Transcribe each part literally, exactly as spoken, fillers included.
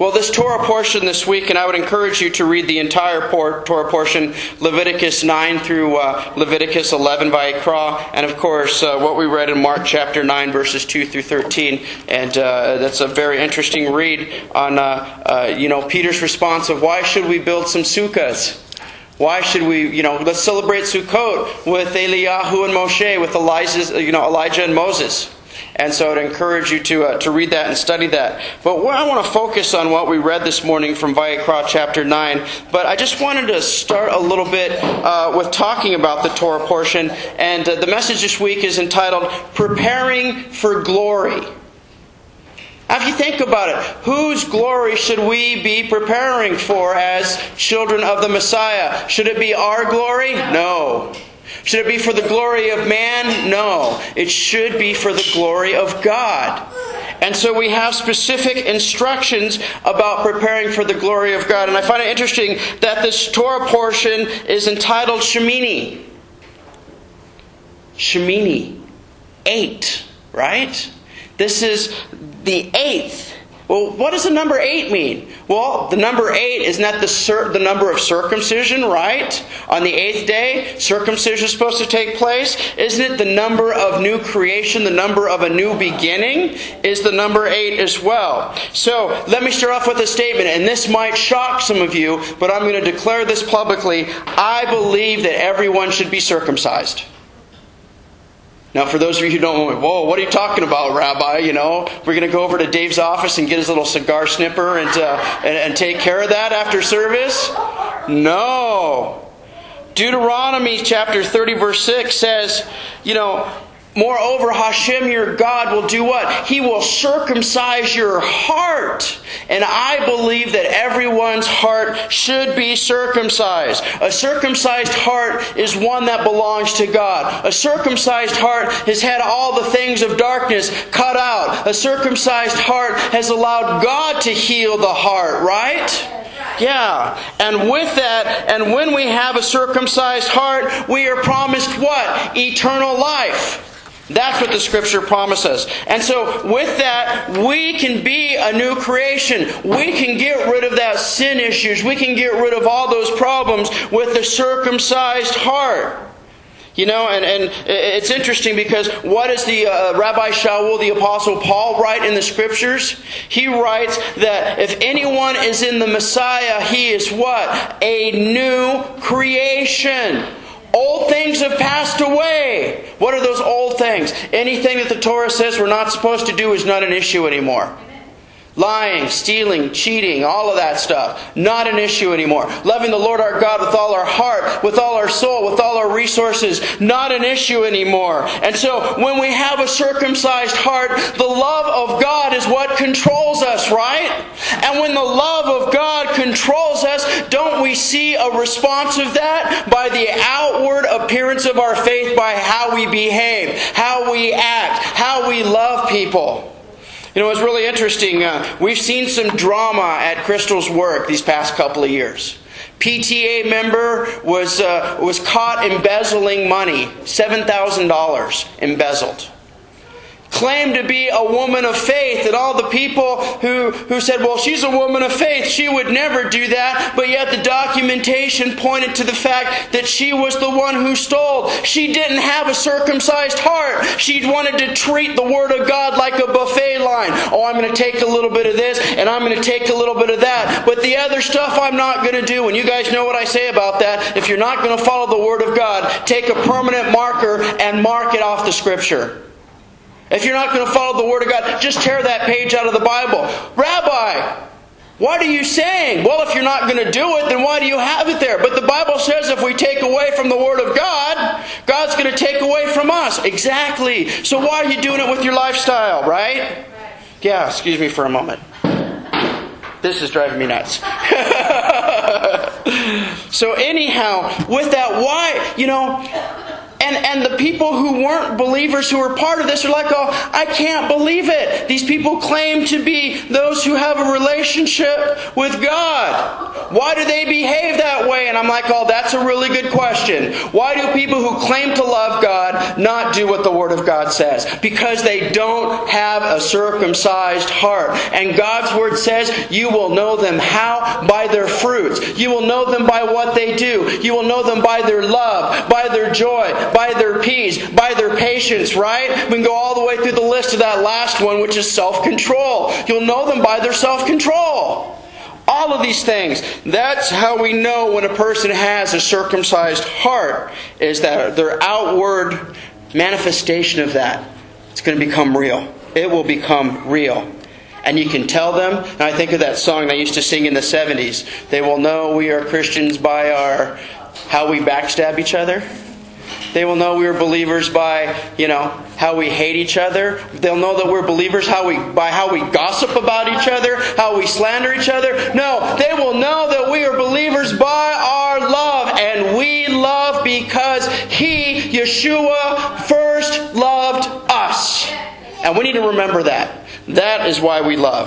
Well, this Torah portion this week, and I would encourage you to read the entire por- Torah portion, Leviticus nine through uh, Leviticus eleven Vayikra, and of course uh, what we read in Mark chapter nine, verses two through thirteen. And uh, that's a very interesting read on uh, uh, you know Peter's response of why should we build some sukkahs? Why should we, you know, let's celebrate Sukkot with Eliyahu and Moshe, with Elijah, you know, Elijah and Moses. And so I'd encourage you to uh, to read that and study that. But I want to focus on what we read this morning from Vayikra chapter nine. But I just wanted to start a little bit uh, with talking about the Torah portion. And uh, the message this week is entitled, Preparing for Glory. Now, if you think about it, whose glory should we be preparing for as children of the Messiah? Should it be our glory? No. Should it be for the glory of man? No. It should be for the glory of God. And so we have specific instructions about preparing for the glory of God. And I find it interesting that this Torah portion is entitled Shemini. Shemini. Eight, right? This is the eighth. Well, what does the number eight mean? Well, the number eight, isn't that the, cir- the number of circumcision, right? On the eighth day, circumcision is supposed to take place. Isn't it the number of new creation, the number of a new beginning? Is the number eight as well. So, let me start off with a statement, and this might shock some of you, but I'm going to declare this publicly. I believe that everyone should be circumcised. Now, for those of you who don't know, whoa, what are you talking about, Rabbi? You know, we're going to go over to Dave's office and get his little cigar snipper and, uh, and, and take care of that after service? No. Deuteronomy chapter thirty verse six says, you know, moreover, Hashem your God will do what? He will circumcise your heart. And I believe that everyone's heart should be circumcised. A circumcised heart is one that belongs to God. A circumcised heart has had all the things of darkness cut out. A circumcised heart has allowed God to heal the heart, right? Yeah, and with that, and when we have a circumcised heart, we are promised what? Eternal life. That's what the Scripture promises. And so with that, we can be a new creation. We can get rid of that sin issues. We can get rid of all those problems with the circumcised heart. You know, and, and it's interesting because what does the uh, Rabbi Shaul, the Apostle Paul, write in the Scriptures? He writes that if anyone is in the Messiah, he is what? A new creation. Old things have passed away. What are those old things? Anything that the Torah says we're not supposed to do is not an issue anymore. Lying, stealing, cheating, all of that stuff. Not an issue anymore. Loving the Lord our God with all our heart, with all our soul, with all our resources. Not an issue anymore. And so when we have a circumcised heart, the love of God is what controls us, right? And when the love of God controls us, don't we see a response of that? By the outward appearance of our faith, by how we behave, how we act, how we love people. You know, it's really interesting. Uh, we've seen some drama at Crystal's work these past couple of years. P T A member was uh, was caught embezzling money, seven thousand dollars embezzled. Claimed to be a woman of faith, and all the people who, who said, well, she's a woman of faith, she would never do that, but yet the documentation pointed to the fact that she was the one who stole. She didn't have a circumcised heart. She wanted to treat the Word of God like a buffet line. Oh, I'm going to take a little bit of this, and I'm going to take a little bit of that, but the other stuff I'm not going to do. And you guys know what I say about that. If you're not going to follow the Word of God, take a permanent marker and mark it off the Scripture. If you're not going to follow the Word of God, just tear that page out of the Bible. Rabbi, what are you saying? Well, if you're not going to do it, then why do you have it there? But the Bible says if we take away from the Word of God, God's going to take away from us. Exactly. So why are you doing it with your lifestyle, right? Yeah, excuse me for a moment. This is driving me nuts. So anyhow, with that, why, you know... and, and the people who weren't believers who were part of this are like, oh, I can't believe it. These people claim to be those who have a relationship with God. Why do they behave that way? And I'm like, oh, that's a really good question. Why do people who claim to love God not do what the Word of God says? Because they don't have a circumcised heart. And God's Word says you will know them how? By their fruits. You will know them by what they do. You will know them by their love, by their joy, by their peace, by their patience, right? We can go all the way through the list of that last one, which is self-control. You'll know them by their self-control. All of these things. That's how we know when a person has a circumcised heart, is that their outward manifestation of that, it's going to become real. It will become real. And you can tell them, and I think of that song they used to sing in the seventies, they will know we are Christians by our, how we backstab each other. They will know we are believers by, you know, how we hate each other. They'll know that we're believers how we by how we gossip about each other, how we slander each other. No, they will know that we are believers by our love. And we love because He, Yeshua, first loved us. And we need to remember that. That is why we love.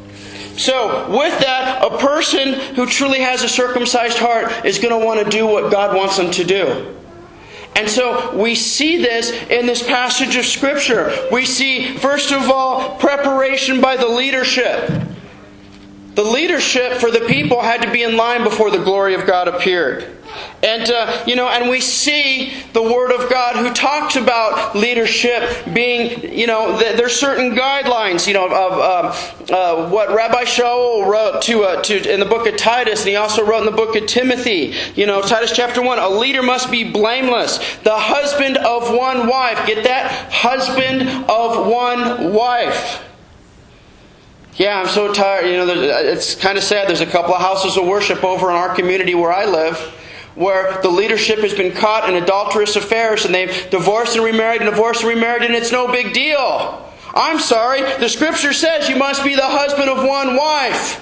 So, with that, a person who truly has a circumcised heart is going to want to do what God wants them to do. And so we see this in this passage of Scripture. We see, first of all, preparation by the leadership. The leadership for the people had to be in line before the glory of God appeared. And, uh, you know, and we see the Word of God who talks about leadership being, you know, th- there's certain guidelines, you know, of uh, uh, what Rabbi Shaul wrote to, uh, to in the book of Titus, and he also wrote in the book of Timothy. You know, Titus chapter one, a leader must be blameless, the husband of one wife. Get that? Husband of one wife. Yeah, I'm so tired. You know, it's kind of sad. There's a couple of houses of worship over in our community where I live, where the leadership has been caught in adulterous affairs, and they've divorced and remarried and divorced and remarried, and it's no big deal. I'm sorry. The Scripture says you must be the husband of one wife.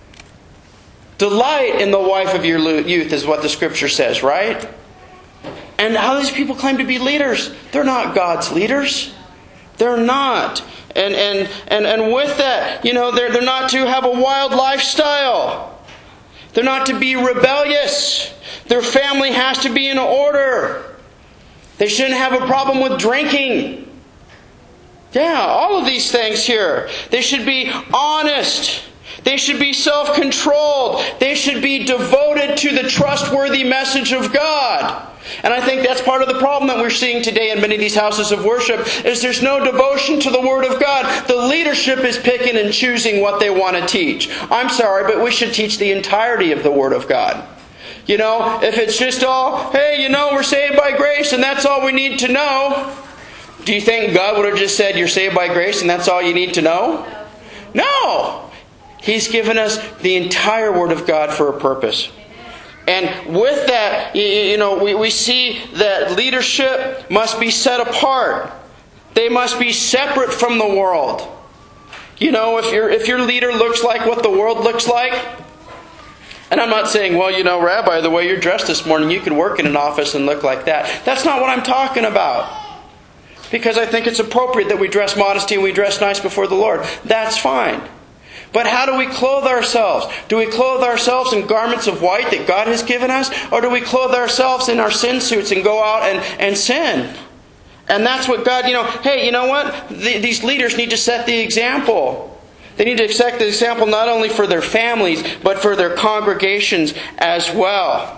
Delight in the wife of your youth is what the Scripture says, right? And how these people claim to be leaders? They're not God's leaders. They're not. And and and, and with that, you know, they're, they're not to have a wild lifestyle. They're not to be rebellious. Their family has to be in order. They shouldn't have a problem with drinking. Yeah, all of these things here. They should be honest. They should be self-controlled. They should be devoted to the trustworthy message of God. And I think that's part of the problem that we're seeing today in many of these houses of worship, is there's no devotion to the Word of God. The leadership is picking and choosing what they want to teach. I'm sorry, but we should teach the entirety of the Word of God. You know, if it's just all, hey, you know, we're saved by grace and that's all we need to know. Do you think God would have just said, you're saved by grace and that's all you need to know? No! He's given us the entire Word of God for a purpose. And with that, you know, we, we see that leadership must be set apart. They must be separate from the world. You know, if your if your leader looks like what the world looks like, and I'm not saying, well, you know, Rabbi, the way you're dressed this morning, you can work in an office and look like that. That's not what I'm talking about. Because I think it's appropriate that we dress modesty and we dress nice before the Lord. That's fine. But how do we clothe ourselves? Do we clothe ourselves in garments of white that God has given us? Or do we clothe ourselves in our sin suits and go out and, and sin? And that's what God, you know, hey, you know what? The, these leaders need to set the example. They need to set the example not only for their families, but for their congregations as well.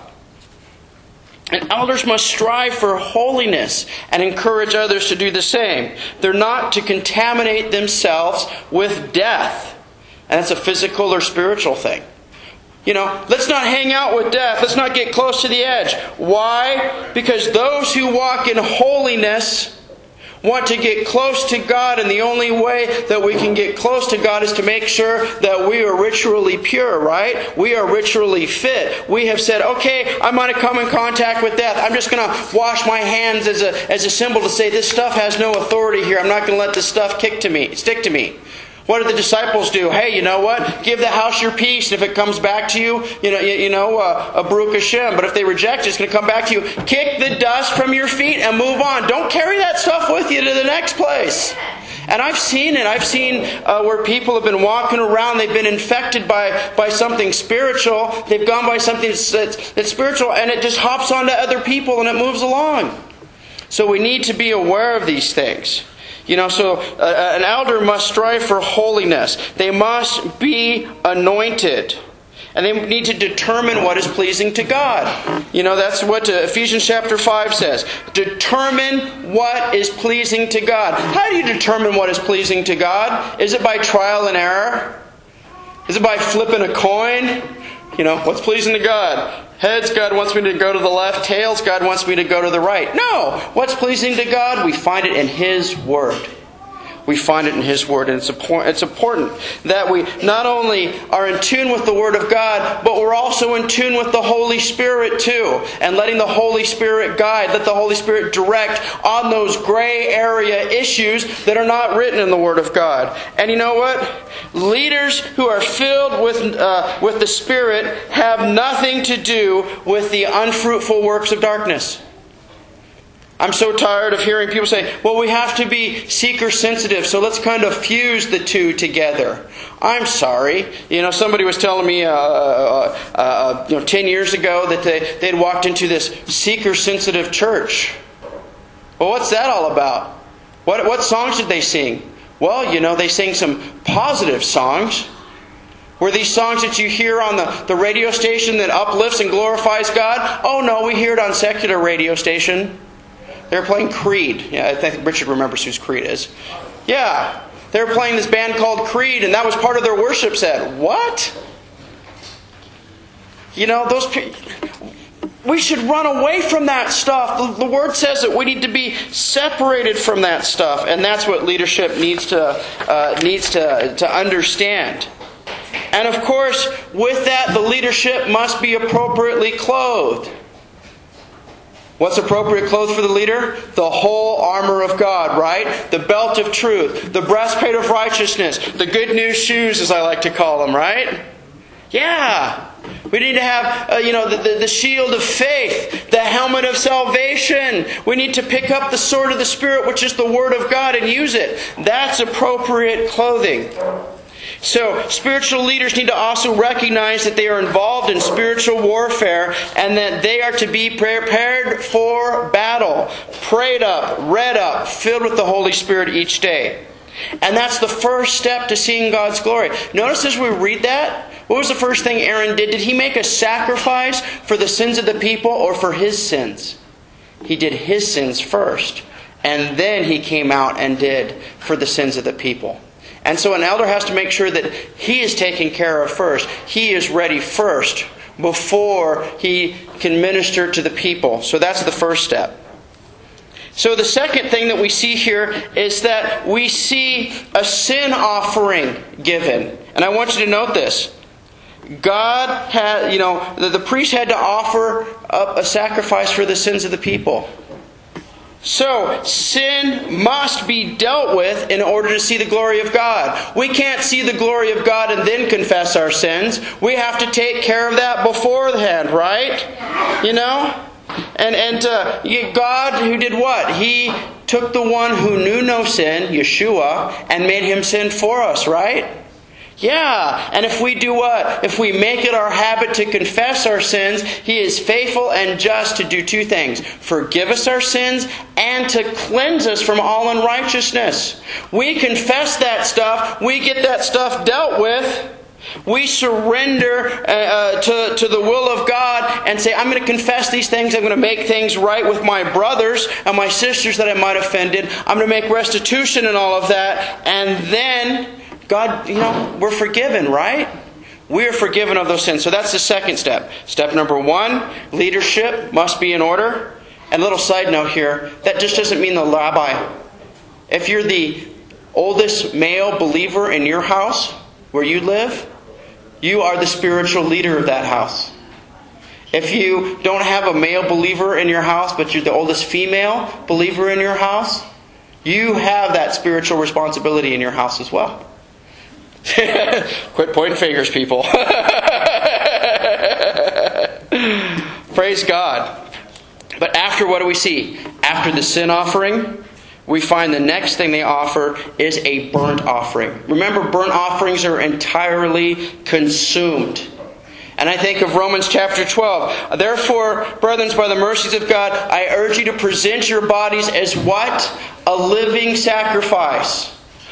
And elders must strive for holiness and encourage others to do the same. They're not to contaminate themselves with death. And that's a physical or spiritual thing. You know, let's not hang out with death. Let's not get close to the edge. Why? Because those who walk in holiness want to get close to God, and the only way that we can get close to God is to make sure that we are ritually pure, right? We are ritually fit. We have said, okay, I'm going to come in contact with death. I'm just going to wash my hands as a, as a symbol to say this stuff has no authority here. I'm not going to let this stuff kick to me, stick to me. What did the disciples do? Hey, you know what? Give the house your peace. And if it comes back to you, you know, you, you know, uh, a Baruch Hashem. But if they reject it, it's going to come back to you. Kick the dust from your feet and move on. Don't carry that stuff with you to the next place. And I've seen it. I've seen uh, where people have been walking around. They've been infected by, by something spiritual. They've gone by something that's, that's, that's spiritual, and it just hops onto other people and it moves along. So we need to be aware of these things. You know, so uh, an elder must strive for holiness. They must be anointed. And they need to determine what is pleasing to God. You know, that's what Ephesians chapter five says. Determine what is pleasing to God. How do you determine what is pleasing to God? Is it by trial and error? Is it by flipping a coin? You know, what's pleasing to God? Heads, God wants me to go to the left. Tails, God wants me to go to the right. No! What's pleasing to God? We find it in His Word. We find it in His Word. And it's important that we not only are in tune with the Word of God, but we're also in tune with the Holy Spirit too. And letting the Holy Spirit guide, let the Holy Spirit direct on those gray area issues that are not written in the Word of God. And you know what? Leaders who are filled with, uh, with the Spirit have nothing to do with the unfruitful works of darkness. I'm so tired of hearing people say, well, we have to be seeker sensitive, so let's kind of fuse the two together. I'm sorry. You know, somebody was telling me uh, uh, uh, you know, ten years ago that they, they'd walked into this seeker sensitive church. Well, what's that all about? What, what songs did they sing? Well, you know, they sing some positive songs. Were these songs that you hear on the, the radio station that uplifts and glorifies God? Oh no, we hear it on secular radio station. They were playing Creed. Yeah, I think Richard remembers who Creed is. Yeah, they were playing this band called Creed, and that was part of their worship set. What? You know, those we should run away from that stuff. The, the Word says that we need to be separated from that stuff, and that's what leadership needs to uh, needs to to understand. And of course, with that, the leadership must be appropriately clothed. What's appropriate clothes for the leader? The whole armor of God, right? The belt of truth, the breastplate of righteousness, the good news shoes, as I like to call them, right? Yeah. We need to have, uh, you know, the, the, the shield of faith, the helmet of salvation. We need to pick up the sword of the Spirit, which is the Word of God, and use it. That's appropriate clothing. So, spiritual leaders need to also recognize that they are involved in spiritual warfare and that they are to be prepared for battle, prayed up, read up, filled with the Holy Spirit each day. And that's the first step to seeing God's glory. Notice as we read that, what was the first thing Aaron did? Did he make a sacrifice for the sins of the people or for his sins? He did his sins first, and then he came out and did for the sins of the people. And so an elder has to make sure that he is taken care of first. He is ready first before he can minister to the people. So that's the first step. So the second thing that we see here is that we see a sin offering given. And I want you to note this. God had, you know, the, the priest had to offer up a sacrifice for the sins of the people. So, sin must be dealt with in order to see the glory of God. We can't see the glory of God and then confess our sins. We have to take care of that beforehand, right? You know? And and uh, God, who did what? He took the one who knew no sin, Yeshua, and made Him sin for us, right? Yeah, and if we do what? If we make it our habit to confess our sins, He is faithful and just to do two things. Forgive us our sins and to cleanse us from all unrighteousness. We confess that stuff. We get that stuff dealt with. We surrender uh, to, to the will of God and say, I'm going to confess these things. I'm going to make things right with my brothers and my sisters that I might have offended. I'm going to make restitution and all of that. And then God, you know, we're forgiven, right? We're forgiven of those sins. So that's the second step. Step number one, leadership must be in order. And a little side note here, that just doesn't mean the rabbi. If you're the oldest male believer in your house, where you live, you are the spiritual leader of that house. If you don't have a male believer in your house, but you're the oldest female believer in your house, you have that spiritual responsibility in your house as well. Quit pointing fingers, people. Praise God. But after, what do we see? After the sin offering, we find the next thing they offer is a burnt offering. Remember, burnt offerings are entirely consumed. And I think of Romans chapter twelve. Therefore, brethren, by the mercies of God, I urge you to present your bodies as what? A living sacrifice.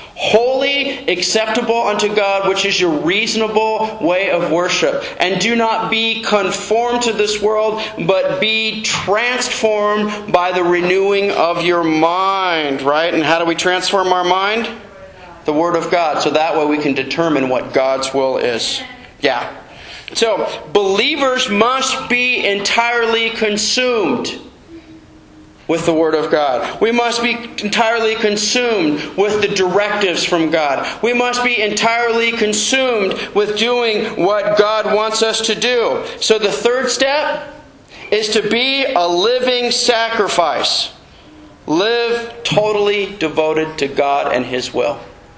Holy, acceptable unto God, which is your reasonable way of worship. And do not be conformed to this world, but be transformed by the renewing of your mind. Right? And how do we transform our mind? The Word of God. So that way we can determine what God's will is. Yeah. So, believers must be entirely consumed with the Word of God. We must be entirely consumed with the directives from God. We must be entirely consumed with doing what God wants us to do. So the third step is to be a living sacrifice. Live totally devoted to God and His will.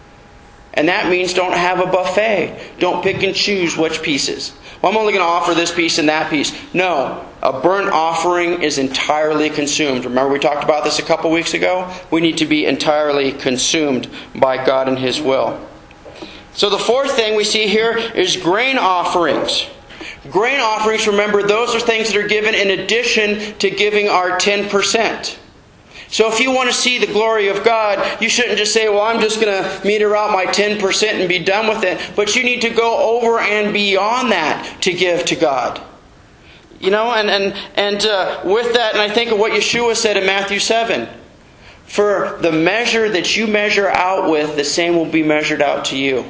And that means don't have a buffet. Don't pick and choose which pieces. Well, I'm only going to offer this piece and that piece. No, a burnt offering is entirely consumed. Remember we talked about this a couple weeks ago? We need to be entirely consumed by God and His will. So the fourth thing we see here is grain offerings. Grain offerings, remember, those are things that are given in addition to giving our ten percent. So if you want to see the glory of God, you shouldn't just say, well, I'm just going to meter out my ten percent and be done with it. But you need to go over and beyond that to give to God. You know, and, and, and uh, with that, and I think of what Yeshua said in Matthew seven. For the measure that you measure out with, the same will be measured out to you.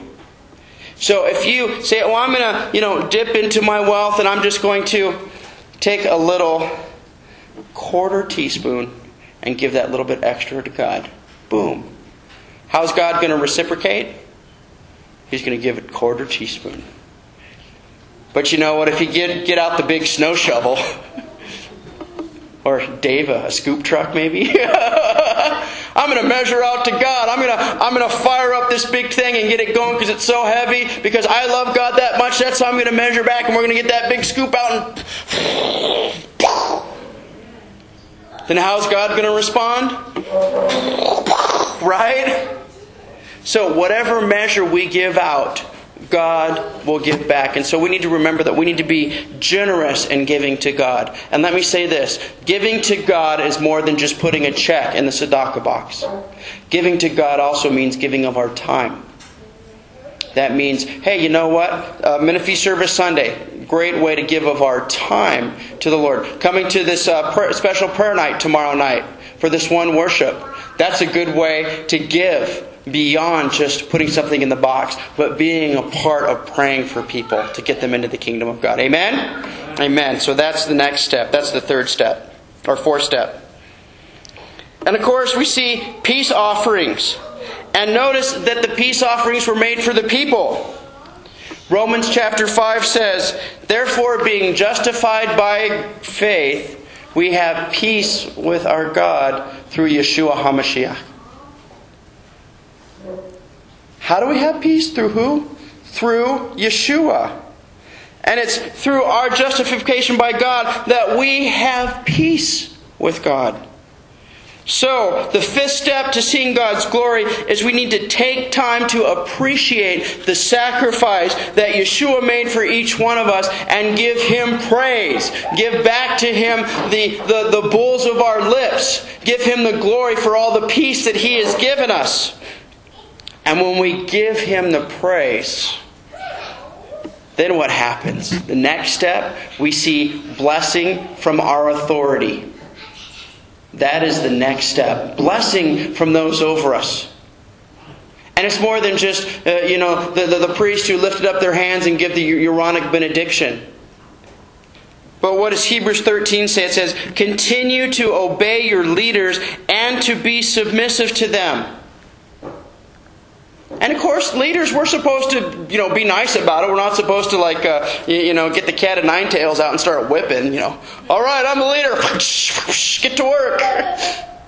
So if you say, well, I'm going to, you know, dip into my wealth and I'm just going to take a little quarter teaspoon and give that little bit extra to God. Boom. How's God going to reciprocate? He's going to give it a quarter teaspoon. But you know what? If you get get out the big snow shovel, or Dave, a scoop truck maybe, I'm going to measure out to God. I'm going to I'm going to fire up this big thing and get it going because it's so heavy. Because I love God that much. That's how I'm going to measure back, and we're going to get that big scoop out and. Then how's God going to respond? Right? So whatever measure we give out, God will give back. And so we need to remember that we need to be generous in giving to God. And let me say this. Giving to God is more than just putting a check in the tzedakah box. Giving to God also means giving of our time. That means, hey, you know what? Uh, Menifee service Sunday. Great way to give of our time to the Lord. Coming to this uh, prayer, special prayer night tomorrow night for this one worship. That's a good way to give beyond just putting something in the box, but being a part of praying for people to get them into the kingdom of God. Amen? Amen. So that's the next step. That's the third step. Or fourth step. And of course we see peace offerings. And notice that the peace offerings were made for the people. Romans chapter five says, therefore, being justified by faith, we have peace with our God through Yeshua HaMashiach. How do we have peace? Through who? Through Yeshua. And it's through our justification by God that we have peace with God. So, the fifth step to seeing God's glory is we need to take time to appreciate the sacrifice that Yeshua made for each one of us and give Him praise. Give back to Him the, the, the bulls of our lips. Give Him the glory for all the peace that He has given us. And when we give Him the praise, then what happens? The next step, we see blessing from our authority. That is the next step. Blessing from those over us. And it's more than just, uh, you know, the, the, the priest who lifted up their hands and give the Aaronic benediction. But what does Hebrews thirteen say? It says, continue to obey your leaders and to be submissive to them. And of course, leaders, we're supposed to, you know, be nice about it. We're not supposed to, like, uh, you, you know, get the cat of nine tails out and start whipping, you know. All right, I'm the leader. Get to work.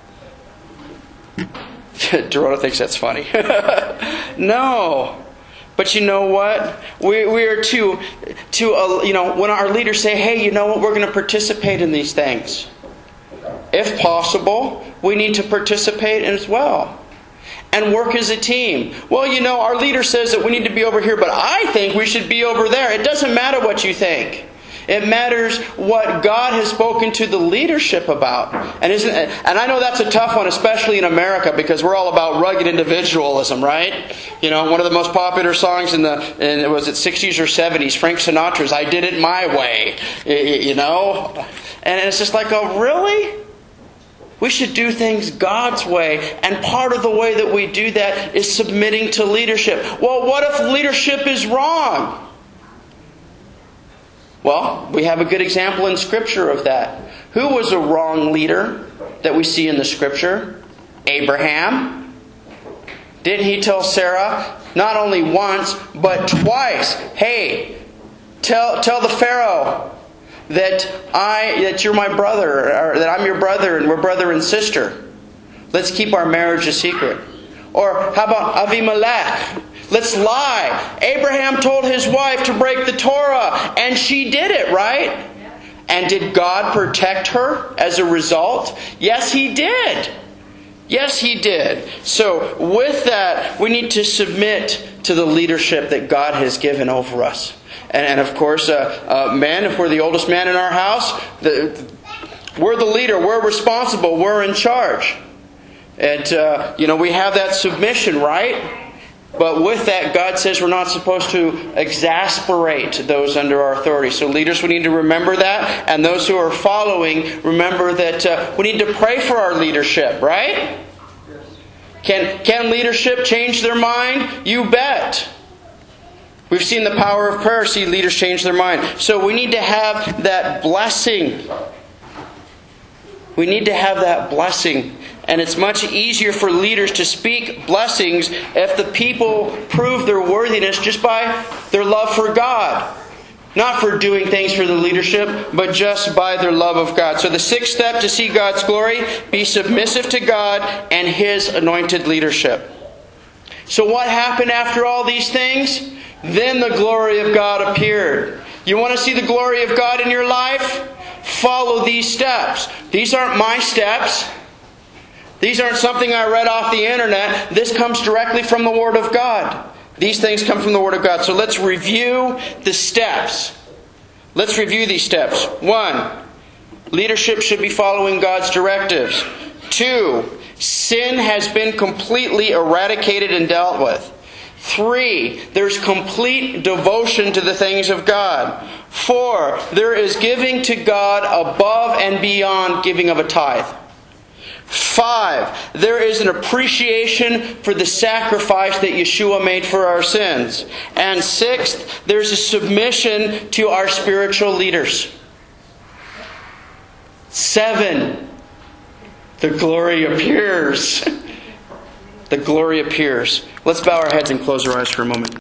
Dorota thinks that's funny. No. But you know what? We, we are to, to uh, you know, when our leaders say, hey, you know what, we're going to participate in these things. If possible, we need to participate as well. And work as a team. Well, you know, our leader says that we need to be over here, but I think we should be over there. It doesn't matter what you think. It matters what God has spoken to the leadership about. And isn't it, and I know that's a tough one, especially in America, because we're all about rugged individualism, right? You know, one of the most popular songs in the, in, was it sixties or seventies, Frank Sinatra's I Did It My Way, you know? And it's just like, oh, really? We should do things God's way. And part of the way that we do that is submitting to leadership. Well, what if leadership is wrong? Well, we have a good example in Scripture of that. Who was a wrong leader that we see in the Scripture? Abraham. Didn't he tell Sarah, not only once, but twice, hey, tell, tell the Pharaoh that I that you're my brother, or that I'm your brother and we're brother and sister. Let's keep our marriage a secret. Or how about Avimelech? Let's lie. Abraham told his wife to break the Torah, and she did it, right? And did God protect her as a result? Yes, He did. Yes, He did. So with that, we need to submit to the leadership that God has given over us. And, and of course, uh, uh, men, if we're the oldest man in our house, the, we're the leader. We're responsible. We're in charge. And, uh, you know, we have that submission, right? But with that, God says we're not supposed to exasperate those under our authority. So leaders, we need to remember that. And those who are following, remember that uh, we need to pray for our leadership, right? Can, can leadership change their mind? You bet. We've seen the power of prayer see leaders change their mind. So we need to have that blessing. We need to have that blessing. And it's much easier for leaders to speak blessings if the people prove their worthiness just by their love for God. Not for doing things for the leadership, but just by their love of God. So the sixth step to see God's glory, be submissive to God and His anointed leadership. So what happened after all these things? Then the glory of God appeared. You want to see the glory of God in your life? Follow these steps. These aren't my steps. These aren't something I read off the internet. This comes directly from the Word of God. These things come from the Word of God. So let's review the steps. Let's review these steps. One, leadership should be following God's directives. Two, sin has been completely eradicated and dealt with. Three, there's complete devotion to the things of God. Four, there is giving to God above and beyond giving of a tithe. Five, there is an appreciation for the sacrifice that Yeshua made for our sins. And sixth, there's a submission to our spiritual leaders. Seven, the glory appears. The glory appears. Let's bow our heads and close our eyes for a moment.